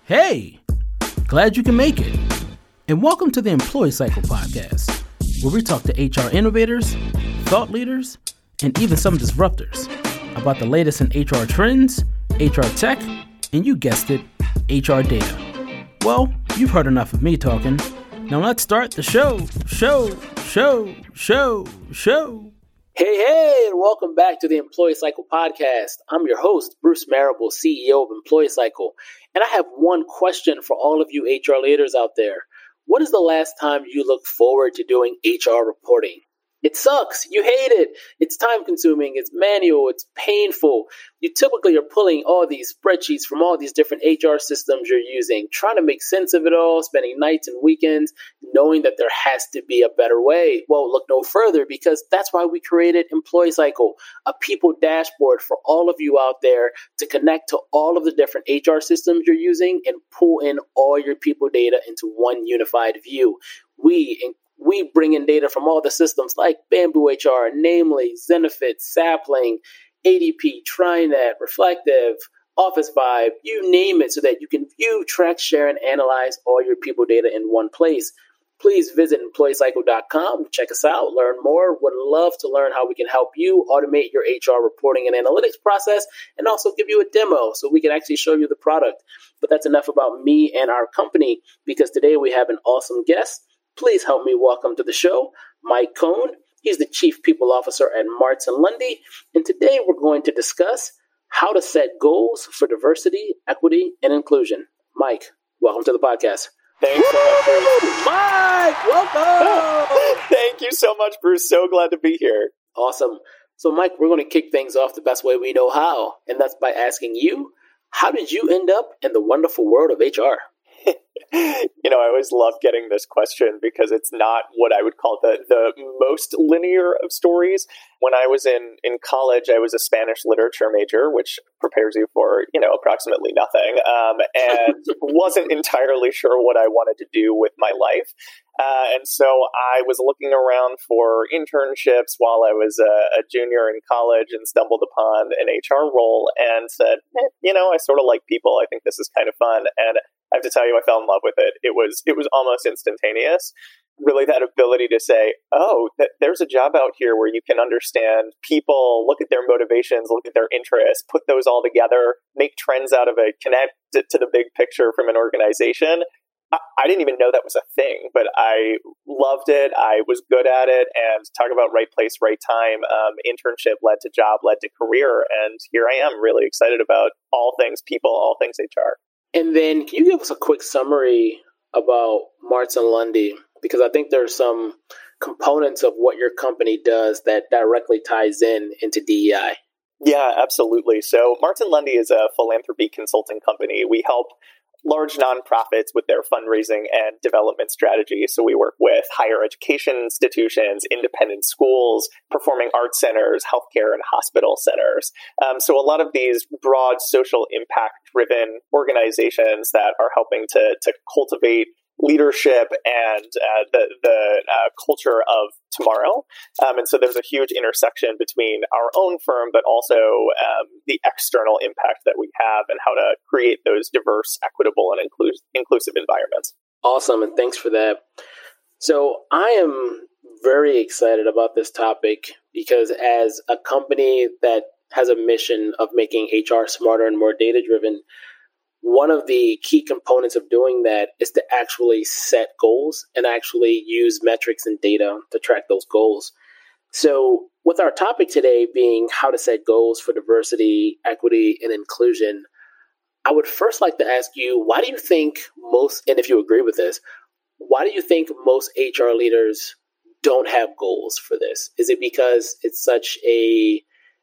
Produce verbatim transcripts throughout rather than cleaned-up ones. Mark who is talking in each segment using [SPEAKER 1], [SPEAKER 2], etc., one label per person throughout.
[SPEAKER 1] Hey, glad you can make it. And welcome to the Employee Cycle Podcast, where we talk to H R innovators, thought leaders, and even some disruptors about the latest in H R trends, H R tech, and you guessed it, H R data. Well, you've heard enough of me talking. Now let's start the show, show, show, show, show. Hey, hey, and welcome back to the Employee Cycle Podcast. I'm your host, Bruce Marable, C E O of Employee Cycle. And I have one question for all of you H R leaders out there. When is the last time you look forward to doing H R reporting? It sucks. You hate it. It's time consuming. It's manual. It's painful. You typically are pulling all these spreadsheets from all these different H R systems you're using, trying to make sense of it all, spending nights and weekends, knowing that there has to be a better way. Well, look no further, because that's why we created Employee Cycle, a people dashboard for all of you out there to connect to all of the different H R systems you're using and pull in all your people data into one unified view. We We bring in data from all the systems like Bamboo H R, namely Zenefit, Sapling, A D P, TriNet, Reflective, Office Vibe, you name it, so that you can view, track, share, and analyze all your people data in one place. Please visit employee cycle dot com, check us out, learn more. Would love to learn how we can help you automate your H R reporting and analytics process, and also give you a demo so we can actually show you the product. But that's enough about me and our company, because today we have an awesome guest. Please help me welcome to the show, Mike Cohn. He's the Chief People Officer at Marts and Lundy. And today we're going to discuss how to set goals for diversity, equity, and inclusion. Mike, welcome to the podcast.
[SPEAKER 2] Thanks so much, Bruce.
[SPEAKER 1] Mike, welcome.
[SPEAKER 2] Thank you so much, Bruce. So glad to be here.
[SPEAKER 1] Awesome. So, Mike, we're going to kick things off the best way we know how, and that's by asking you, how did you end up in the wonderful world of H R?
[SPEAKER 2] You know, I always love getting this question because it's not what I would call the, the most linear of stories. When I was in, in college, I was a Spanish literature major, which prepares you for, you know, approximately nothing, um, and wasn't entirely sure what I wanted to do with my life. Uh, and so I was looking around for internships while I was a, a junior in college and stumbled upon an H R role and said, eh, you know, I sort of like people. I think this is kind of fun. And I have to tell you, I fell in love with it. It was it was almost instantaneous. Really, that ability to say, oh, th- there's a job out here where you can understand people, look at their motivations, look at their interests, put those all together, make trends out of it, connect it to the big picture from an organization. I, I didn't even know that was a thing, but I loved it. I was good at it. And talk about right place, right time. Um, internship led to job, led to career. And here I am, really excited about all things people, all things H R.
[SPEAKER 1] And then can you give us a quick summary about Marts and Lundy? Because I think there's some components of what your company does that directly ties in into D E I.
[SPEAKER 2] Yeah, absolutely. So Marts and Lundy is a philanthropy consulting company. We help large nonprofits with their fundraising and development strategies. So we work with higher education institutions, independent schools, performing arts centers, healthcare and hospital centers. Um, so a lot of these broad social impact-driven organizations that are helping to, to cultivate leadership and uh, the, the uh, culture of tomorrow. Um, and so there's a huge intersection between our own firm, but also um, the external impact that we have and how to create those diverse, equitable, and inclus- inclusive environments.
[SPEAKER 1] Awesome. And thanks for that. So I am very excited about this topic because as a company that has a mission of making H R smarter and more data-driven, one of the key components of doing that is to actually set goals and actually use metrics and data to track those goals. So with our topic today being how to set goals for diversity, equity, and inclusion, I would first like to ask you, why do you think most, and if you agree with this, why do you think most H R leaders don't have goals for this? Is it because it's such a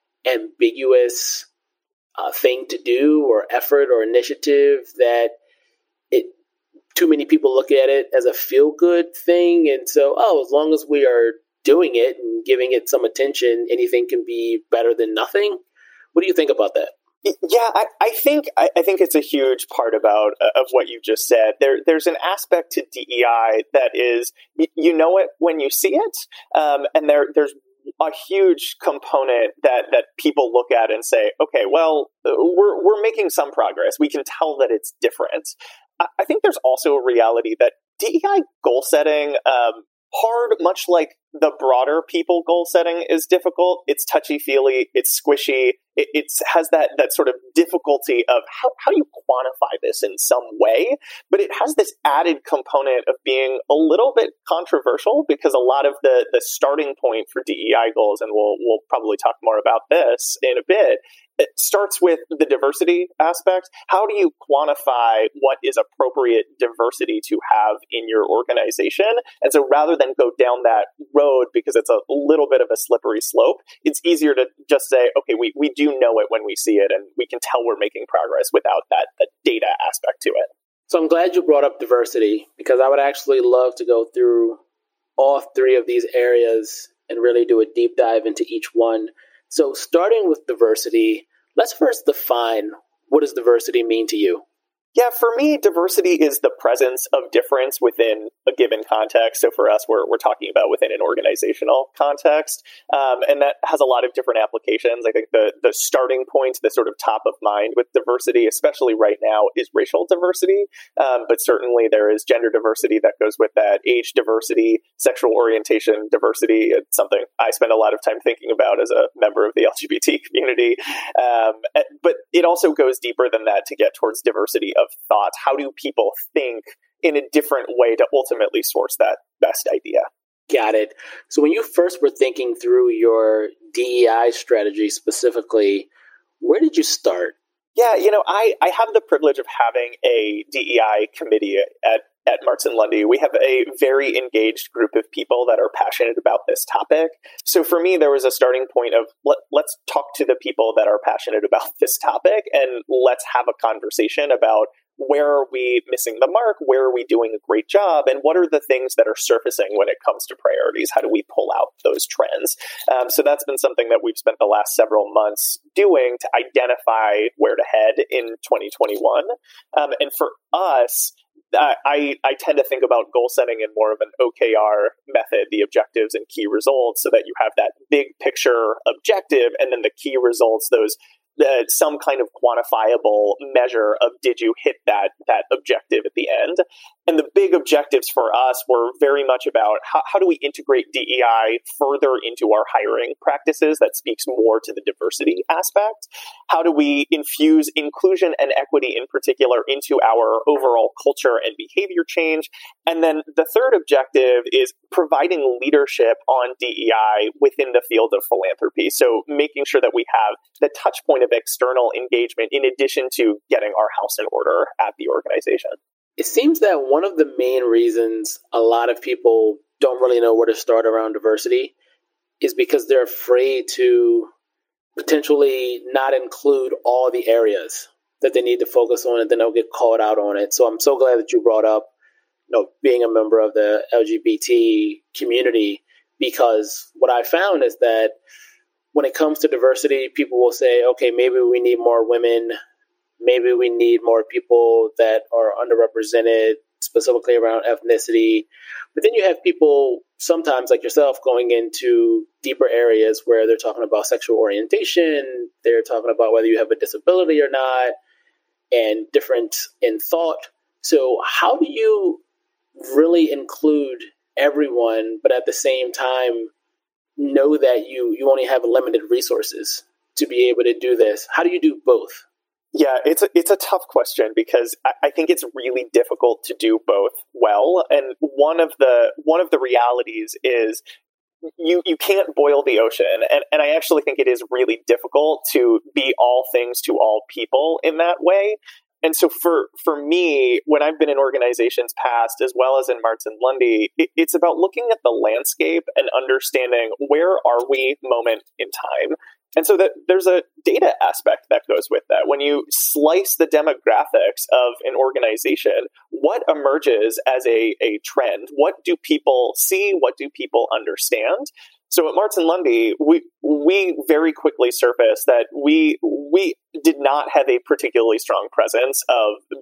[SPEAKER 1] ambiguous Uh, thing to do or effort or initiative that it too many people look at it as a feel-good thing, and so oh as long as we are doing it and giving it some attention, anything can be better than nothing? What do you think about that?
[SPEAKER 2] Yeah, I, I think I, I think it's a huge part about uh, of what you just said. There, there's an aspect to D E I that is, you, you know it when you see it, um, and there there's a huge component that, that people look at and say, okay, well, we're, we're making some progress. We can tell that it's different. I think there's also a reality that D E I goal setting, um, hard, much like the broader people goal setting is difficult. It's touchy-feely, it's squishy, it it's, has that that sort of difficulty of how, how do you quantify this in some way? But it has this added component of being a little bit controversial because a lot of the, the starting point for D E I goals, and we'll, we'll probably talk more about this in a bit, it starts with the diversity aspect. How do you quantify what is appropriate diversity to have in your organization? And so rather than go down that road, because it's a little bit of a slippery slope, it's easier to just say, okay, we, we do know it when we see it, and we can tell we're making progress without that, that data aspect to it.
[SPEAKER 1] So I'm glad you brought up diversity, because I would actually love to go through all three of these areas and really do a deep dive into each one. So starting with diversity, let's first define, what does diversity mean to you?
[SPEAKER 2] Yeah, for me, diversity is the presence of difference within a given context. So for us, we're we're talking about within an organizational context. Um, and that has a lot of different applications. I think the, the starting point, the sort of top of mind with diversity, especially right now, is racial diversity. Um, but certainly there is gender diversity that goes with that, age diversity, sexual orientation diversity. It's something I spend a lot of time thinking about as a member of the L G B T community. Um, but it also goes deeper than that to get towards diversity of thought. How do people think in a different way to ultimately source that best idea?
[SPEAKER 1] Got it. So when you first were thinking through your D E I strategy specifically, where did you start?
[SPEAKER 2] Yeah, you know, I, I have the privilege of having a D E I committee at, at Marks and Lundy. We have a very engaged group of people that are passionate about this topic. So for me, there was a starting point of let, let's talk to the people that are passionate about this topic, and let's have a conversation about where are we missing the mark? Where are we doing a great job? And what are the things that are surfacing when it comes to priorities? How do we pull out those trends? Um, so that's been something that we've spent the last several months doing to identify where to head in twenty twenty-one. Um, and for us, I, I tend to think about goal setting in more of an O K R method, the objectives and key results, so that you have that big picture objective and then the key results, those Uh, some kind of quantifiable measure of did you hit that that objective at the end. And the big objectives for us were very much about how, how do we integrate D E I further into our hiring practices that speaks more to the diversity aspect? How do we infuse inclusion and equity in particular into our overall culture and behavior change? And then the third objective is providing leadership on D E I within the field of philanthropy. So making sure that we have the touch point of external engagement in addition to getting our house in order at the organization.
[SPEAKER 1] It seems that one of the main reasons a lot of people don't really know where to start around diversity is because they're afraid to potentially not include all the areas that they need to focus on, and then they'll get called out on it. So I'm so glad that you brought up, you know, being a member of the L G B T community, because what I found is that when it comes to diversity, people will say, okay, maybe we need more women. Maybe we need more people that are underrepresented, specifically around ethnicity. But then you have people sometimes like yourself going into deeper areas where they're talking about sexual orientation. They're talking about whether you have a disability or not, and different in thought. So how do you really include everyone, but at the same time know that you, you only have limited resources to be able to do this? How do you do both?
[SPEAKER 2] Yeah, it's a, it's a tough question because I, I think it's really difficult to do both well. And one of the one of the realities is you you can't boil the ocean. And, and I actually think it is really difficult to be all things to all people in that way. And so for, for me, when I've been in organizations past, as well as in Marks and Lundy, it, it's about looking at the landscape and understanding where are we moment in time. And so that there's a data aspect that goes with that. When you slice the demographics of an organization, what emerges as a, a trend? What do people see? What do people understand? So at Marks and Lundy, we we very quickly surfaced that we we did not have a particularly strong presence of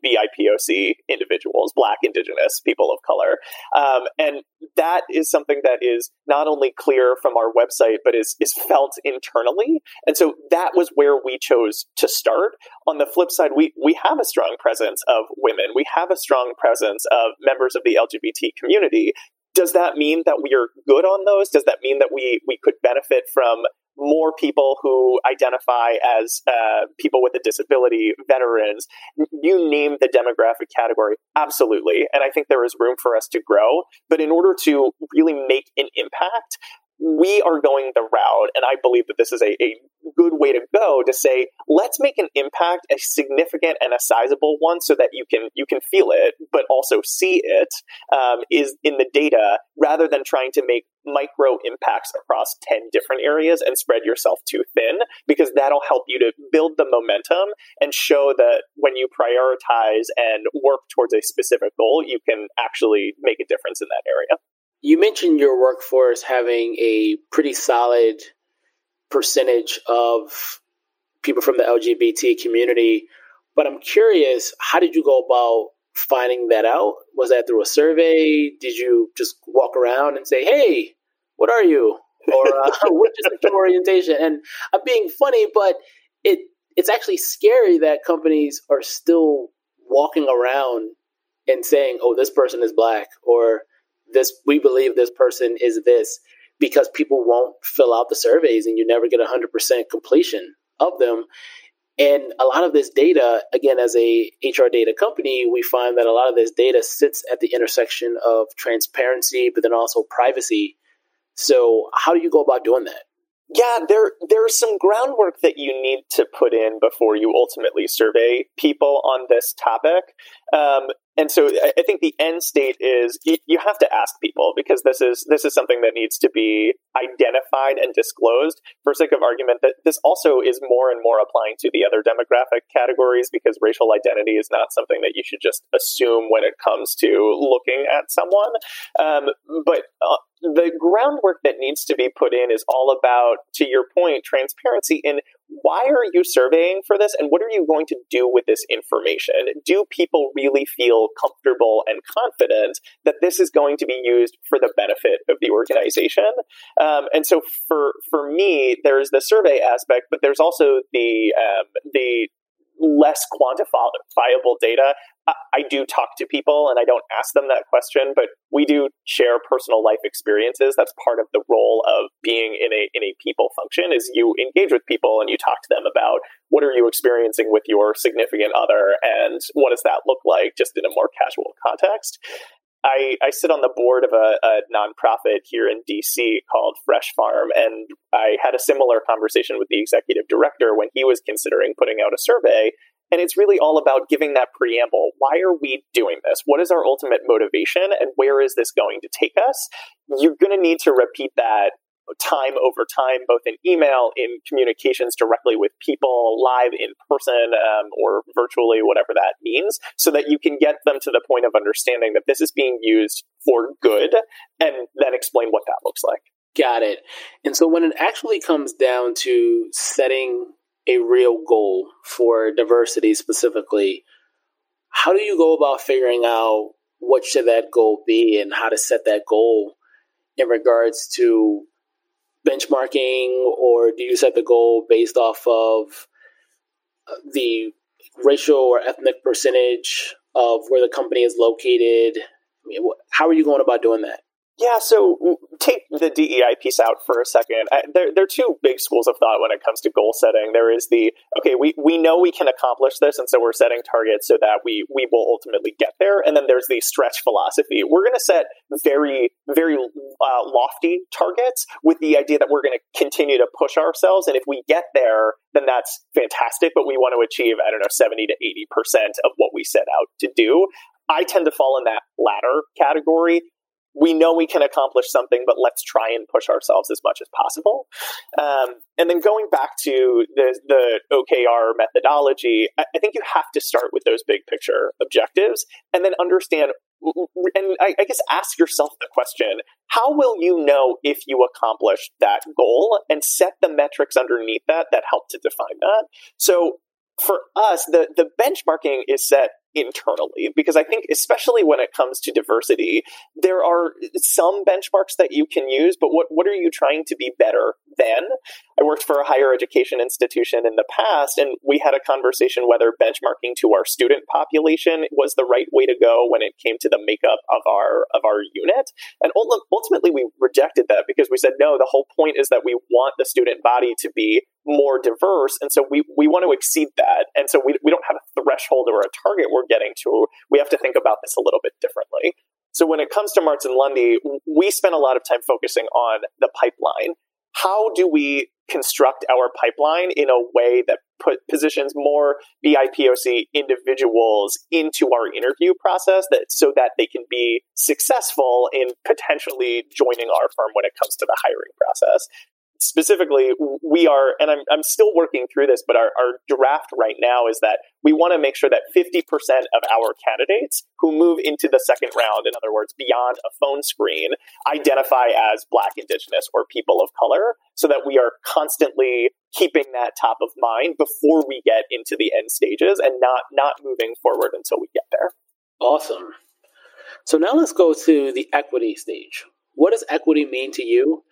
[SPEAKER 2] B I P O C individuals, Black, Indigenous, people of color. Um, and that is something that is not only clear from our website, but is, is felt internally. And so that was where we chose to start. On the flip side, we, we have a strong presence of women. We have a strong presence of members of the L G B T community. Does that mean that we are good on those? Does that mean that we, we could benefit from more people who identify as uh, people with a disability, veterans? You name the demographic category, absolutely. And I think there is room for us to grow. But in order to really make an impact, we are going the route, and I believe that this is a, a good way to go, to say, let's make an impact, a significant and a sizable one, so that you can you can feel it, but also see it um, is in the data, rather than trying to make micro impacts across ten different areas and spread yourself too thin, because that'll help you to build the momentum and show that when you prioritize and work towards a specific goal, you can actually make a difference in that area.
[SPEAKER 1] You mentioned your workforce having a pretty solid percentage of people from the L G B T community, but I'm curious, how did you go about finding that out? Was that through a survey? Did you just walk around and say, hey, what are you? Or uh, what's your sexual orientation? And I'm being funny, but it it's actually scary that companies are still walking around and saying, oh, this person is Black, or this, we believe this person is this, because people won't fill out the surveys and you never get one hundred percent completion of them. And a lot of this data, again, as a H R data company, we find that a lot of this data sits at the intersection of transparency, but then also privacy. So how do you go about doing that?
[SPEAKER 2] Yeah, there there's some groundwork that you need to put in before you ultimately survey people on this topic. Um, and so I think the end state is you, you have to ask people, because this is this is something that needs to be identified and disclosed. For sake of argument, that this also is more and more applying to the other demographic categories, because racial identity is not something that you should just assume when it comes to looking at someone. Um, but uh, the groundwork that needs to be put in is all about, to your point, transparency in why are you surveying for this and what are you going to do with this information? Do people really feel comfortable and confident that this is going to be used for the benefit of the organization? Um, and so for for me, there's the survey aspect, but there's also the um, the less quantifiable data. I, I do talk to people and I don't ask them that question, but we do share personal life experiences. That's part of the role of being in a in a people function, is you engage with people and you talk to them about what are you experiencing with your significant other and what does that look like, just in a more casual context. I, I sit on the board of a, a nonprofit here in D C called Fresh Farm, and I had a similar conversation with the executive director when he was considering putting out a survey. And it's really all about giving that preamble. Why are we doing this? What is our ultimate motivation? And where is this going to take us? You're going to need to repeat that time over time, both in email, in communications directly with people, live, in person, um, or virtually, whatever that means, so that you can get them to the point of understanding that this is being used for good, and then explain what that looks like.
[SPEAKER 1] Got it. And so when it actually comes down to setting a real goal for diversity specifically, how do you go about figuring out what should that goal be and how to set that goal in regards to benchmarking, or do you set the goal based off of the racial or ethnic percentage of where the company is located? I mean, how are you going about doing that?
[SPEAKER 2] Yeah, so take the D E I piece out for a second. I, there, there are two big schools of thought when it comes to goal setting. There is the, okay, we, we know we can accomplish this, and so we're setting targets so that we, we will ultimately get there. And then there's the stretch philosophy. We're going to set very, very uh, lofty targets with the idea that we're going to continue to push ourselves. And if we get there, then that's fantastic, but we want to achieve, I don't know, seventy to eighty percent of what we set out to do. I tend to fall in that latter category. We know we can accomplish something, but let's try and push ourselves as much as possible. Um, and then going back to the, the O K R methodology, I, I think you have to start with those big picture objectives and then understand, and I, I guess ask yourself the question, how will you know if you accomplished that goal, and set the metrics underneath that that help to define that? So for us, the, the benchmarking is set internally, because I think especially when it comes to diversity, there are some benchmarks that you can use, but what, what are you trying to be better than? I worked for a higher education institution in the past, and we had a conversation whether benchmarking to our student population was the right way to go when it came to the makeup of our of our unit. And ultimately we rejected that because we said, no, the whole point is that we want the student body to be more diverse. And so we, we want to exceed that. And so we, we don't have a threshold or a target we're getting to. We have to think about this a little bit differently. So when it comes to Marts and Lundy, we spend a lot of time focusing on the pipeline. How do we construct our pipeline in a way that put positions more B I P O C individuals into our interview process that so that they can be successful in potentially joining our firm when it comes to the hiring process? Specifically, we are, and I'm, I'm still working through this, but our, our draft right now is that we want to make sure that fifty percent of our candidates who move into the second round, in other words, beyond a phone screen, identify as Black, Indigenous, or people of color, so that we are constantly keeping that top of mind before we get into the end stages and not, not moving forward until we get there.
[SPEAKER 1] Awesome. So now let's go to the equity stage. What does equity mean to you?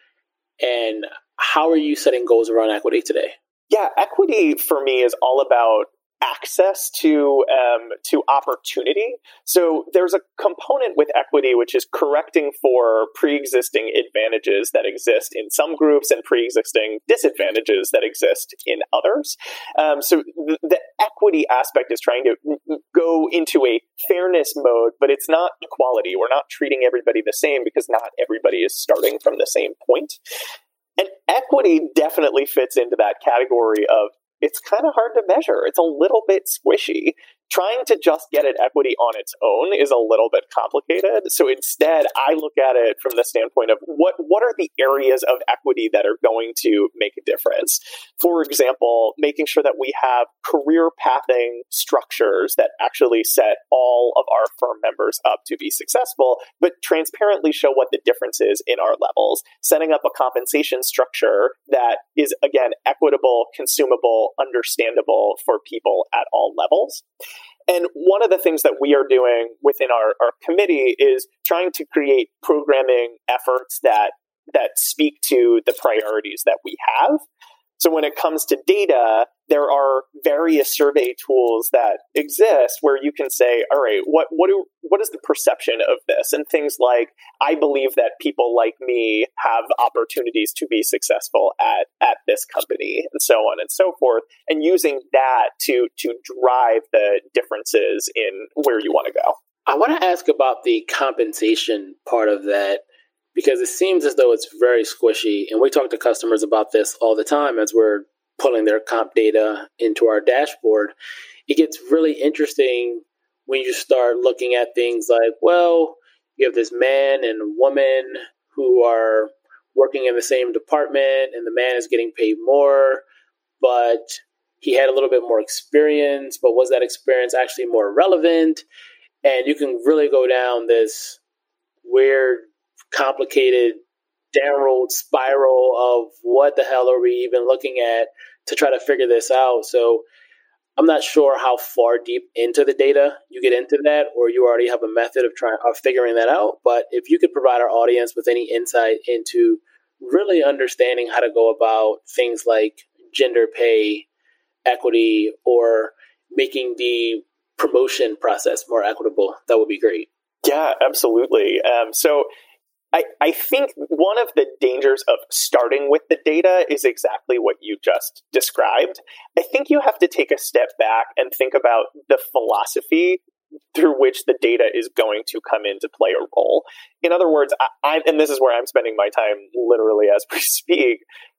[SPEAKER 1] And how are you setting goals around equity today?
[SPEAKER 2] Yeah, equity for me is all about access to um, to opportunity. So there's a component with equity which is correcting for pre-existing advantages that exist in some groups and pre-existing disadvantages that exist in others. Um, so the, the equity aspect is trying to go into a fairness mode, but it's not equality. We're not treating everybody the same because not everybody is starting from the same point. And equity definitely fits into that category of it's kind of hard to measure. It's a little bit squishy. Trying to just get at equity on its own is a little bit complicated. So instead, I look at it from the standpoint of what, what are the areas of equity that are going to make a difference? For example, making sure that we have career pathing structures that actually set all of our firm members up to be successful, but transparently show what the difference is in our levels. Setting up a compensation structure that is, again, equitable, consumable, understandable for people at all levels. And one of the things that we are doing within our, our committee is trying to create programming efforts that that speak to the priorities that we have. So when it comes to data, there are various survey tools that exist where you can say, all right, what what do what is the perception of this? And things like, I believe that people like me have opportunities to be successful at, at this company, and so on and so forth, and using that to to drive the differences in where you want to go.
[SPEAKER 1] I want to ask about the compensation part of that, because it seems as though it's very squishy. And we talk to customers about this all the time as we're pulling their comp data into our dashboard. It gets really interesting when you start looking at things like, well, you have this man and woman who are working in the same department, and the man is getting paid more, but he had a little bit more experience, but was that experience actually more relevant? And you can really go down this weird, complicated downward spiral of what the hell are we even looking at to try to figure this out. So I'm not sure how far deep into the data you get into that, or you already have a method of trying of figuring that out. But if you could provide our audience with any insight into really understanding how to go about things like gender pay, equity, or making the promotion process more equitable, that would be great.
[SPEAKER 2] Yeah, absolutely. Um, so I, I think one of the dangers of starting with the data is exactly what you just described. I think you have to take a step back and think about the philosophy through which the data is going to come into play a role. In other words, I, I, and this is where I'm spending my time literally as we speak,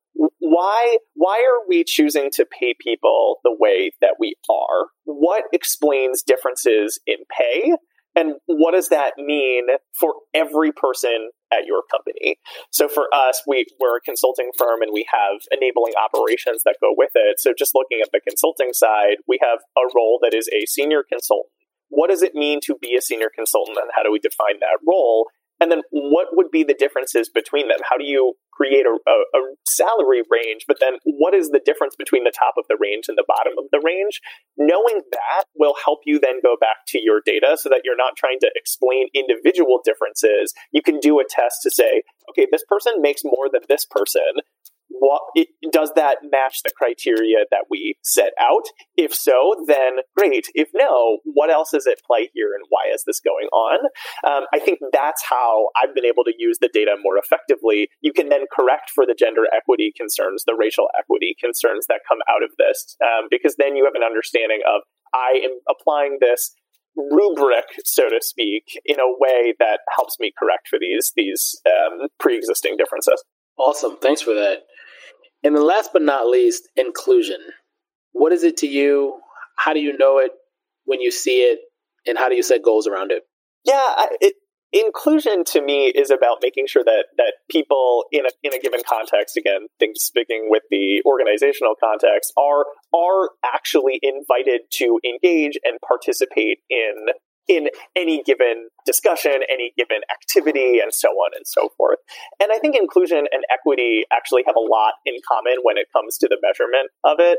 [SPEAKER 2] why why are we choosing to pay people the way that we are? What explains differences in pay? And what does that mean for every person at your company? So for us, we, we're a consulting firm and we have enabling operations that go with it. So just looking at the consulting side, we have a role that is a senior consultant. What does it mean to be a senior consultant, and how do we define that role? And then what would be the differences between them? How do you create a, a, a salary range? But then what is the difference between the top of the range and the bottom of the range? Knowing that will help you then go back to your data so that you're not trying to explain individual differences. You can do a test to say, okay, this person makes more than this person. What, it, does that match the criteria that we set out? If so, then great. If no, what else is at play here and why is this going on? Um, I think that's how I've been able to use the data more effectively. You can then correct for the gender equity concerns, the racial equity concerns that come out of this, um, because then you have an understanding of, I am applying this rubric, so to speak, in a way that helps me correct for these, these um, pre-existing differences.
[SPEAKER 1] Awesome. Thanks for that. And then last but not least, inclusion. What is it to you? How do you know it when you see it? And how do you set goals around it?
[SPEAKER 2] Yeah, it, inclusion to me is about making sure that that people in a in a given context, again, things speaking with the organizational context, are are actually invited to engage and participate in in any given discussion, any given activity, and so on and so forth. And I think inclusion and equity actually have a lot in common when it comes to the measurement of it.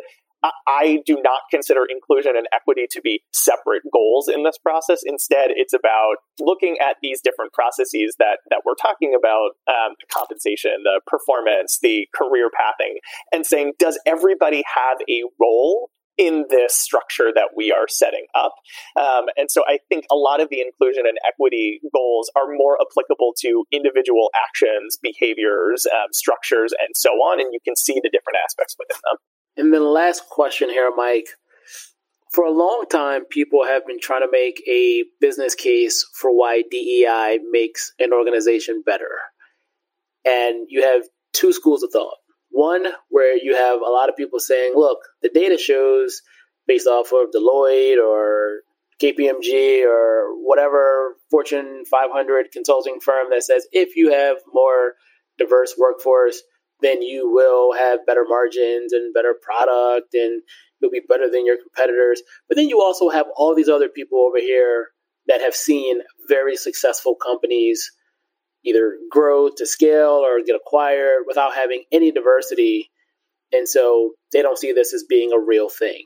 [SPEAKER 2] I do not consider inclusion and equity to be separate goals in this process. Instead, it's about looking at these different processes that, that we're talking about, um, the compensation, the performance, the career pathing, and saying, does everybody have a role in this structure that we are setting up? Um, and so I think a lot of the inclusion and equity goals are more applicable to individual actions, behaviors, um, structures, and so on. And you can see the different aspects within them.
[SPEAKER 1] And then the last question here, Mike. For a long time, people have been trying to make a business case for why D E I makes an organization better. And you have two schools of thought. One, where you have a lot of people saying, look, the data shows based off of Deloitte or K P M G or whatever Fortune five hundred consulting firm that says if you have more diverse workforce, then you will have better margins and better product and you'll be better than your competitors. But then you also have all these other people over here that have seen very successful companies either grow to scale or get acquired without having any diversity. And so they don't see this as being a real thing.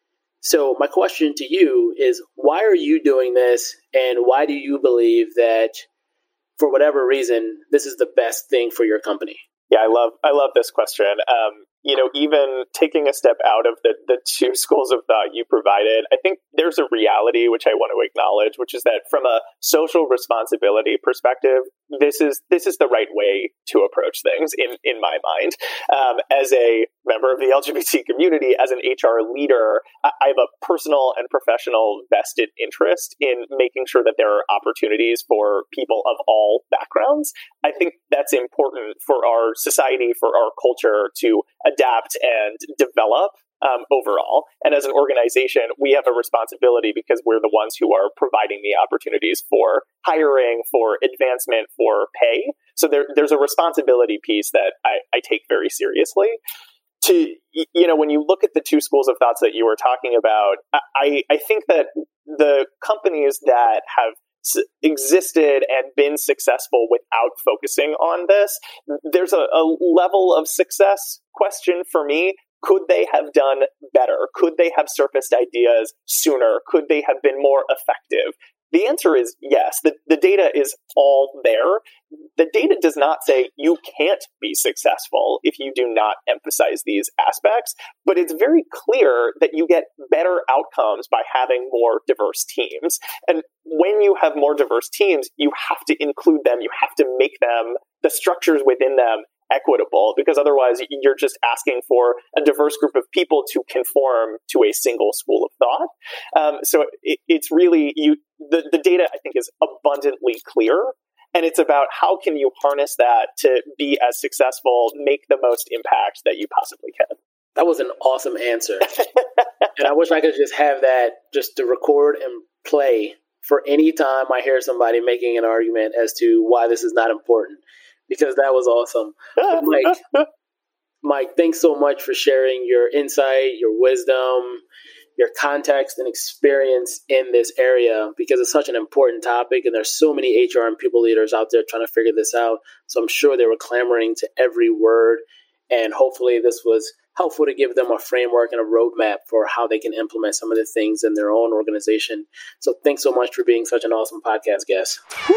[SPEAKER 1] So my question to you is, why are you doing this? And why do you believe that, for whatever reason, this is the best thing for your company?
[SPEAKER 2] Yeah, I love I love this question. Um, you know, even taking a step out of the, the two schools of thought you provided, I think there's a reality which I want to acknowledge, which is that from a social responsibility perspective, this is this is the right way to approach things in, in my mind. Um, as a member of the L G B T community, as an H R leader, I have a personal and professional vested interest in making sure that there are opportunities for people of all backgrounds. I think that's important for our society, for our culture to adapt and develop um, overall. And as an organization, we have a responsibility because we're the ones who are providing the opportunities for hiring, for advancement, for pay. So there, there's a responsibility piece that I, I take very seriously. To, you know, when you look at the two schools of thoughts that you were talking about, I, I think that the companies that have existed and been successful without focusing on this, there's a, a level of success question for me. Could they have done better? Could they have surfaced ideas sooner? Could they have been more effective? The answer is yes. The, the data is all there. The data does not say you can't be successful if you do not emphasize these aspects, but it's very clear that you get better outcomes by having more diverse teams. And when you have more diverse teams, you have to include them. You have to make them, the structures within them, equitable, because otherwise you're just asking for a diverse group of people to conform to a single school of thought. Um, so it, it's really, you. The, the data, I think, is abundantly clear, and it's about how can you harness that to be as successful, make the most impact that you possibly can.
[SPEAKER 1] That was an awesome answer. And I wish I could just have that just to record and play for any time I hear somebody making an argument as to why this is not important, because that was awesome. But Mike, Mike, thanks so much for sharing your insight, your wisdom, your context and experience in this area because it's such an important topic and there's so many H R and people leaders out there trying to figure this out. So I'm sure they were clamoring to every word, and hopefully this was helpful to give them a framework and a roadmap for how they can implement some of the things in their own organization. So thanks so much for being such an awesome podcast guest.
[SPEAKER 2] Woo!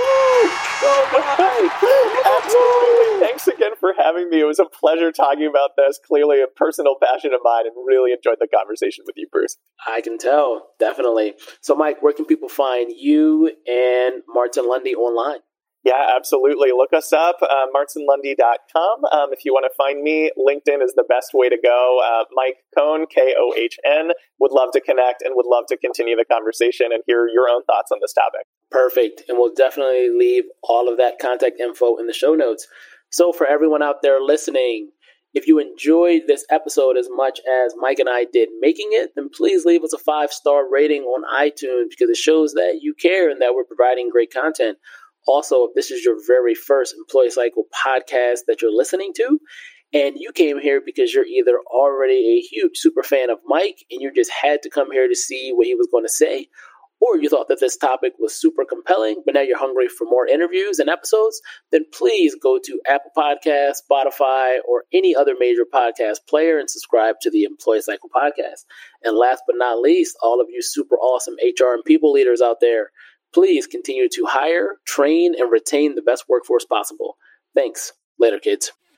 [SPEAKER 2] Oh, absolutely. Thanks again for having me. It was a pleasure talking about this. Clearly a personal passion of mine, and really enjoyed the conversation with you, Bruce.
[SPEAKER 1] I can tell, definitely. So Mike, where can people find you and Martin Lundy online?
[SPEAKER 2] Yeah, absolutely. Look us up, uh, martin lundy dot com. Um, if you want to find me, LinkedIn is the best way to go. Uh, Mike Cohn, K O H N, would love to connect and would love to continue the conversation and hear your own thoughts on this topic.
[SPEAKER 1] Perfect. And we'll definitely leave all of that contact info in the show notes. So for everyone out there listening, if you enjoyed this episode as much as Mike and I did making it, then please leave us a five-star rating on iTunes because it shows that you care and that we're providing great content. Also, if this is your very first Employee Cycle podcast that you're listening to, and you came here because you're either already a huge super fan of Mike and you just had to come here to see what he was going to say, or you thought that this topic was super compelling, but now you're hungry for more interviews and episodes, then please go to Apple Podcasts, Spotify, or any other major podcast player and subscribe to the Employee Cycle podcast. And last but not least, all of you super awesome H R and people leaders out there, please continue to hire, train, and retain the best workforce possible. Thanks. Later, kids.